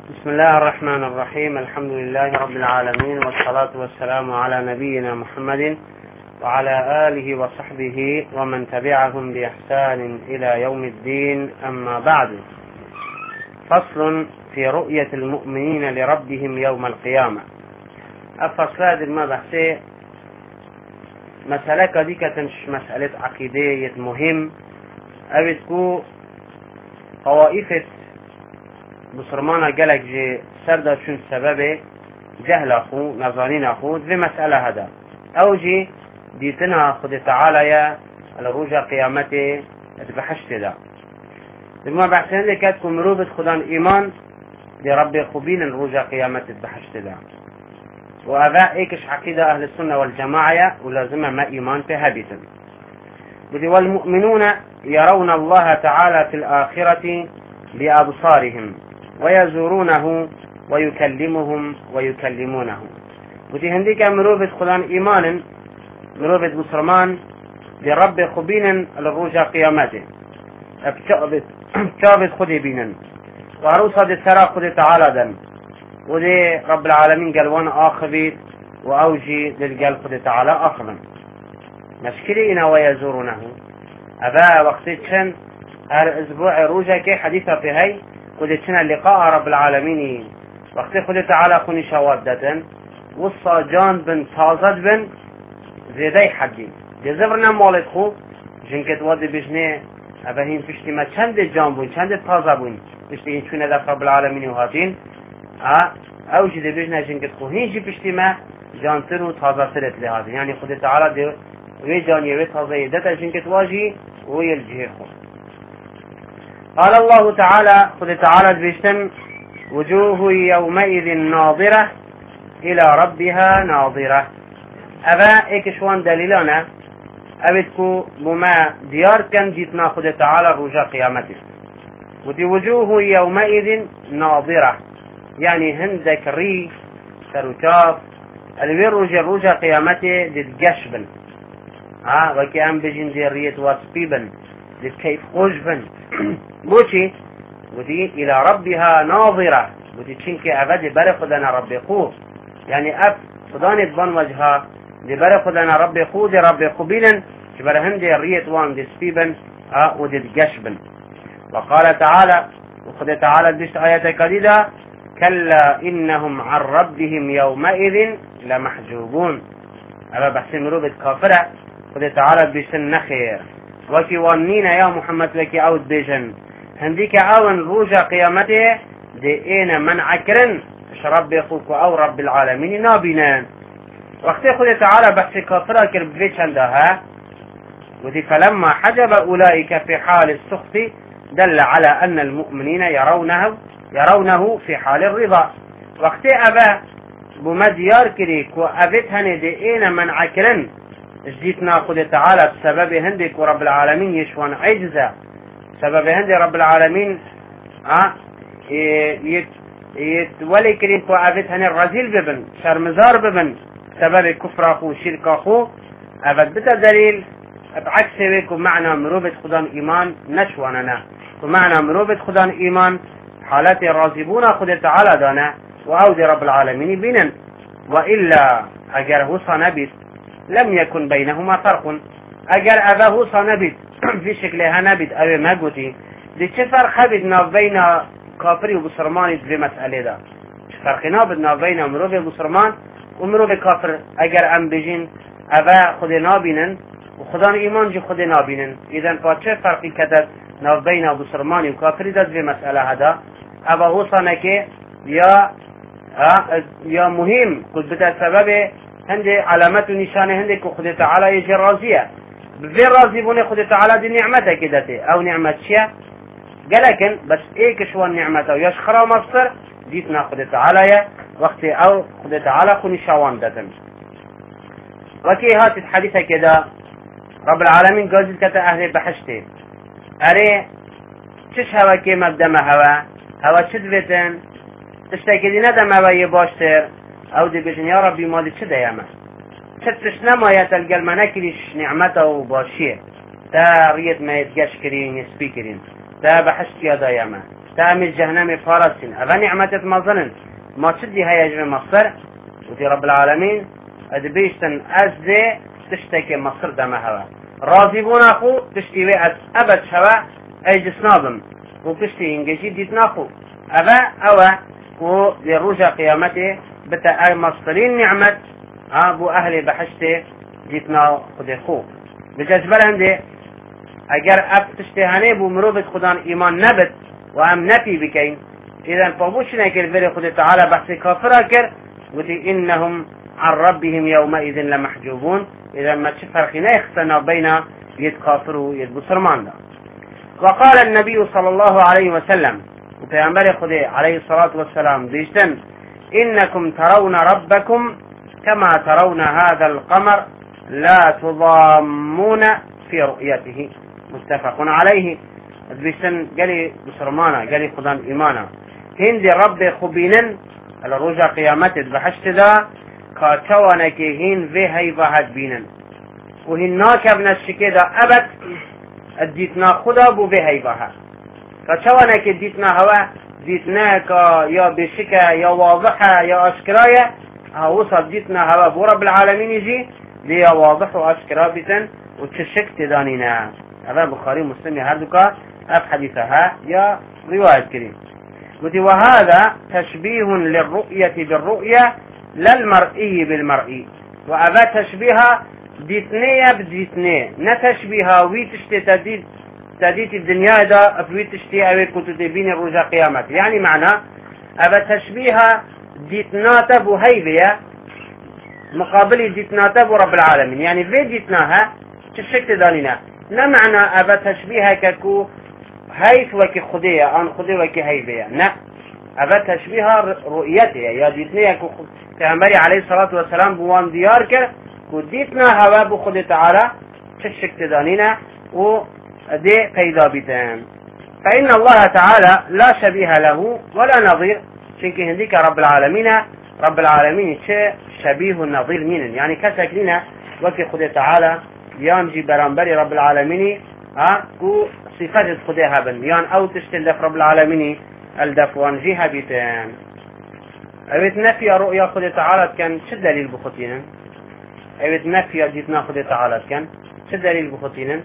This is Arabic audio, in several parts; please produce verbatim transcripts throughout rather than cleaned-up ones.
بسم الله الرحمن الرحيم. الحمد لله رب العالمين، والصلاة والسلام على نبينا محمد وعلى آله وصحبه ومن تبعهم بإحسان إلى يوم الدين. أما بعد، فصل في رؤية المؤمنين لربهم يوم القيامة. الفصل هذا ما بحثه مسألة كديكة مسألة عقيدية مهم أبتكو قوائفة بسرمانا قالك جي سردا شون سبب جهل أخو نظانين أخو في مسألة هذا أو جي ديتنا خد تعالى يا الرجاء قيامته اتبحشت ده لما بحثين لي كاتكم مروبة خدان إيمان لرب خبين الرجاء قيامته اتبحشت ده، وهذا ايكش عقيدة أهل السنة والجماعة ولازم ما إيمان تهبتا. والمؤمنون يرون الله تعالى في الآخرة بأبصارهم ويزورونه ويكلمهم ويكلمونه. ودي هنديك مروبة خلان إيمان مروبة بسرمان لرب خبين الرجاء قيامته بتشابت خدي بينا وعروسة دي سرى خدي تعالى دن. ودي رب العالمين قالوان آخبت وأوجي للقال خدي تعالى آخبا مشكلة إنا ويزورونه. أبا وقتشن هر أسبوع روجا كي حديثة في هاي قدتنا لقاء رب العالمين وقت خدي تعالى خوني شوادة وصا جان بن تازد بن زيداي حدي جزبرنا مالت خو جنكت وادي بجنه أبا هين پشتی ما چند جان بون چند تازه بون پشتی این چونه دف رب العالمين وهاتين او جده بجنه جنكت خو هين جي پشتی ما جانتر و تازه ترت لهاتين يعني خدي تعالى دي وي جاني وي تازه يدتا جنكت واجي وي الجهر خو. قال الله تعالى خذ تعالى بيشتم وجوه يومئذ ناظرة إلى ربها ناظرة. أبا إيكشوان دليلانا أبتكو بما ديار كان جيتنا خذ تعالى رجاء قيامته. ودي وجوه يومئذ ناظرة يعني هندك ري سروتاف الوير رجاء رجاء قيامته للجشبن ها وكي أم بجين دي ريت واسبيبن لكيف خوشبن بوشي ودي إلى ربها ناظرة ودي تشنكي أبدي بري خدنا ربي قوه يعني أب خداني تبان وجهها دي بري خدنا ربي قوه دي ربي قبيلا شبر هندي الريت وان دي سبيبا اه ودي الجشبا. وقال تعالى وخد تعالى بيش آيات كديدة كلا إنهم عن ربهم يومئذ لمحجوبون. أبا بحسن روبة كافرة خد تعالى بيش النخير وكي وانينا يا محمد لكي أود بيجن هنديك أون روجا قيامته دي اينا من عكرن رب يخوك أو رب العالمين نابنا. وقت خذ تعالى بحث كافرة كربفيش عندها وذي فلما حجب أولئك في حال السخط دل على أن المؤمنين يرونه يرونه في حال الرضا. وقت أبا بمديار كريك وأبتهن دي اينا من عكرن جديتنا خذ تعالى بسبب هندك ورب العالمين يشوان عجزة سبب هندي رب العالمين اه يتولي كريم كو عبتهن الرزيل ببن شرمزار ببن سبب كفر اخو شرك اخو ابد بتا دليل بعكس ويكو معنى مروبة خدان ايمان نشواننا ومعنى مروبة خدان ايمان حالات الرازبون خد تعالى دانا واودي رب العالمين بينا. وإلا اگر هو صنبت لم يكن بينهما فرق. اگر ابا هو صنبت في شكلها نبت او ما قوتي دي چه فرق بدنا بين كافر وبسرمان في مسألة ده؟ فرقنا بدنا بين مروف بسرمان ومروف كافر. اگر ام بجين ابا خود نابينن وخدان ايمان جي خود نابينن اذا فچه فرقي كدت ناف بين بسرمان وكافر ده في مسألة هذا ابا هو صنكي يا يا مهم قد بتا سبب هندي علامات ونشانه هندي خود تعالى يجي راضيه في راضي بني خد تعالى دي نعمته كدته او نعمة شيء قالكن بس ايك شو النعمة يشخرا مصر ديتنا خد تعالى يا وقت او خد تعالى خوني شوان دتن. وكي هات الحديثة كده رب العالمين قازل كتا اهل بحشته اري تش هوا كي مبدما هوا هوا شدفتن تشتاكي دي ندم هوا يباشتر او دي بجن يا ربي مالي شده ياما شتش نما يتلقى المناكلش نعمته وباشيه تا ريت ما يتقاش كرين يسبي كرين تا بحشت يا دايما تعمل جهنم فارسين أبا نعمة مظنن ما تشدي هيا جمع مصر وتي رب العالمين أدبيشتن أزدي تشتكي مصر دمها راضي بون أخو تشتي وقت أبد شوا أي جسنابم وتشتي إنجيشي ديت ناخو أبا أوا و لرجع قيامته بتا أي مصرين نعمة أبو أهل بحشته ديتنا خدي خو بجذبر هندي اگر اف تشتهانه بو مروبت خدان ایمان نبت و هم نفی بکین اذا فابوش نکر بری خود تعالی بحث کافر کر وتي انهم عن ربهم يومئذ لمحجوبون اذا ما تفرقنا يختنا بين يد كافر ويد مسلمان ده. وقال النبي صلى الله عليه وسلم وبيعمل خدي عليه الصلاة والسلام ديشتن انكم ترون ربكم كما ترون هذا القمر لا تضامون في رؤيته متفق عليه. بيشتن قالي بسرمانا قالي خدان إيمانا هندي ربي خبينن على رجع قيامته بحشت دا كاتوانا كي هين في هيفا هاد بينن وهن ناكب نشكي دا أبد اديتنا خدا بو في هيفا كاتوانا كي ديتنا هوا ديتناك يا بشكا يا واضحة يا أشكرايا وصل ديتنا هوا بو رب العالمين يجي دي واضح وأشكرا بيتن وتشك تدانينا. هذا بخاري مسلم هردوكا اف حديثها يا رواية كريم. وهذا تشبيه للرؤية بالرؤية لا المرئي بالمرئي وأبا تشبيها ديتنية بديتنية نتشبيها ويتشتي تديت تديت الدنيا دا ويتشتي اوي كنت تبين الرجاء قيامة يعني معنى أبا تشبيها ديتناتا بهيبية مقابل ديتناتا برب العالمين يعني في ديتناها تشكت دانينا لا معنى أبا تشبيها ككو هيف وكي خدية أن خدية وكي هيبية لا أبا تشبيها رؤيتها يا ديتنيا كو تعمري عليه الصلاة والسلام بوان ديارك كو ديتنا هوا بخد تعالى تشكت دانينا ودي قيدا بيتان فإن الله تعالى لا شبيه له ولا نظير شنك هنديك رب العالمين رب العالمين شبيه النظير مين يعني كسكلنا وكي خد تعالى يامجي برانبري رب العالمين ها كو صفات خدها بن يان او تشتل دف رب العالمين الدفوان جيها بيتان اويت نفي رؤيا خد تعالى كان شد دليل بخطينا اويت نفي جيتنا خد تعالى كان شد دليل بخطينا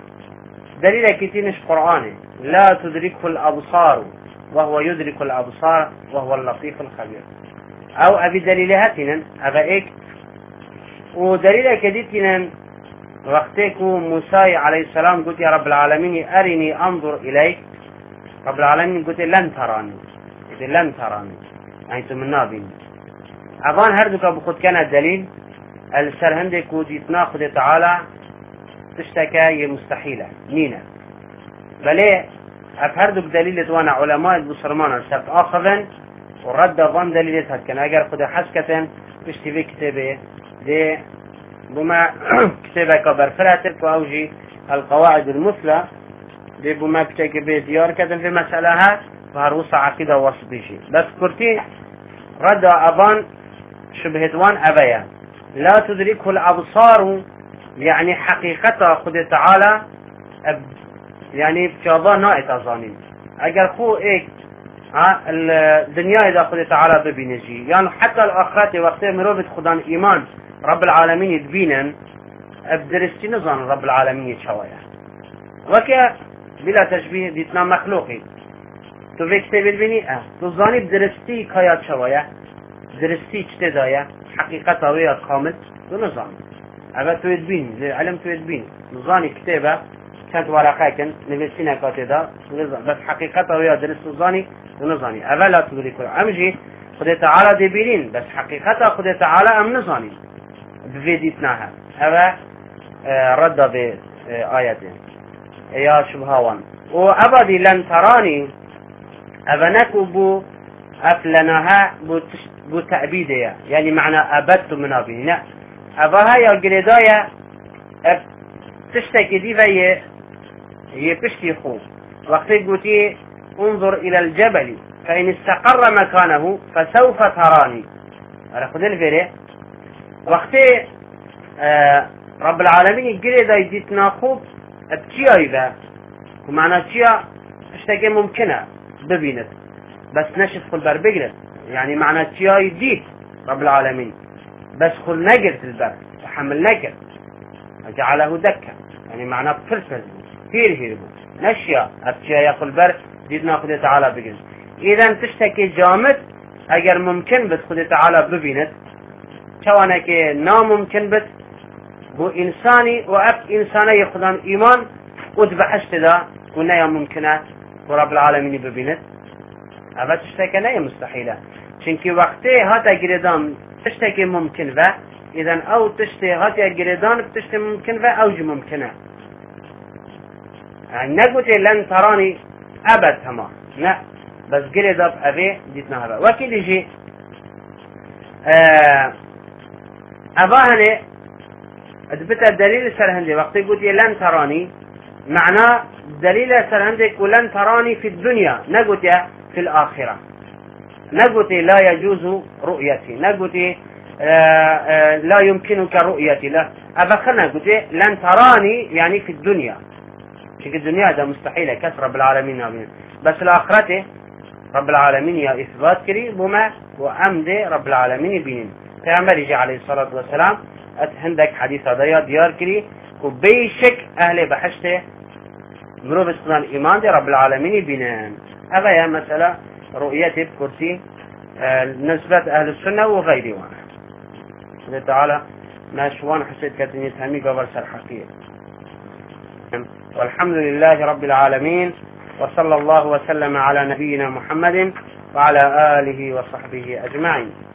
دليل كتينش قرآني لا تدركه الأبصار وهو يدرك الأبصار وهو اللطيف الخبير او ابي دليلهاتنا ابا ايك ودليل كديتنا وقتك موسى عليه السلام قلت يا رب العالمين أرني أنظر إليك رب العالمين قلت لن تراني قلت لن تراني أنتم النابين أظن هردك بخد كان الدليل السر هندك وديت ناخذ تعالى تشتكى مستحيلة نينا بلي أفهردك دليل وانا علماء بصرمان السبت آخذا ورد ظن دليلتها كان أجر خد حسكة تشتبه كتابه دي بما كتابك برفراتك وأوجي القواعد المثلى دي بما كتابك بيديار كتن في مسألها فهروس عقيدة وصبيشي بس كرتي رد أبان شبهتوان أبايا لا تدركه الأبصار يعني حقيقة خد تعالى يعني بشابه نائت أظانين أجر خو إيك الدنيا إذا خد تعالى ببينجي يعني حتى الآخرات وقت مروبة خدان إيمان رب العالمين يدبينا بدرستي نظام رب العالمين يتشويا وكا بلا تشبيه ديتنا مخلوقي تو في كتاب البني اه تظاني بدرستي كايا تشويا درستي تدايا حقيقة ويا كامل تو نظام أبا تو يدبين العلم تو يدبين نظامي كتابة كانت ورقة كان نفسينا كاتدا بس حقيقة ويا درست نظامي تو نظامي أبا لا تدركوا أمجي خد تعالى دبيرين بس حقيقة خد تعالى أم نظامي بفيديتناها هذا رد بآياته يا شبهاوان وأبدي لن تراني أبنك بو أفلناها بو تأبيدية يعني معنى أبدت من أبينا أباها يا قريدايا تشتكي دي في يبشتي خو وقت قلتي انظر إلى الجبل فإن استقر مكانه فسوف تراني أنا خذ الفيري وقت آه رب العالمين يقول إذا يديتنا خوب بتشيا إذا ومعنى تشيا اشتكي ممكنة ببينت بس نشف خل بر بقرت يعني معنى تياي ديت رب العالمين بس خل نقرت البر تحمل نقر جعله دكا يعني معنى فرسز هير هير نشيا اتيا يقول بر ديدنا خد تعالى بقرت اذا تشتكي جامد اگر ممكن بس خد تعالى ببينت شوانك ناممكن بس بو انساني واب انساني خدان ايمان ودبحشت دا ونيا ممكنه ورب العالمين ببينت اما تشتكي نيا مستحيلة چونكي وقتي هاتا قردان تشتكي ممكن و اذا او تشتي هاتا قردان بتشتي ممكن و اوج ممكنه يعني نقولي لن تراني ابد هما لا بس قردب ابي ديتنا هذا وكيل يجي آه اباهني اثبت الدليل سرهندي وقت قلت لن تراني معناه دليل سرهندك ولن تراني في الدنيا نقولي في الآخرة نقولي لا يجوز رؤيتي نقولي لا يمكنك رؤيتي لا أبخنا قلت لن تراني يعني في الدنيا في الدنيا ده مستحيل كسر رب العالمين بس الآخرة رب العالمين يا إثبات كري بما وأمد رب العالمين بين پیامبر جي عليه الصلاة والسلام هندك حديث هذا ديار كري وبيشك أهل بحشته مرو بسقنان إيمان دي رب العالمين بينان هذا يا مسألة رؤيتي بكرسي نسبة أهل السنة وغيره وانا تعالى ناشوان حسيت كتنية همي قبل سرحقية والحمد لله رب العالمين وصلى الله وسلم على نبينا محمد وعلى آله وصحبه أجمعين.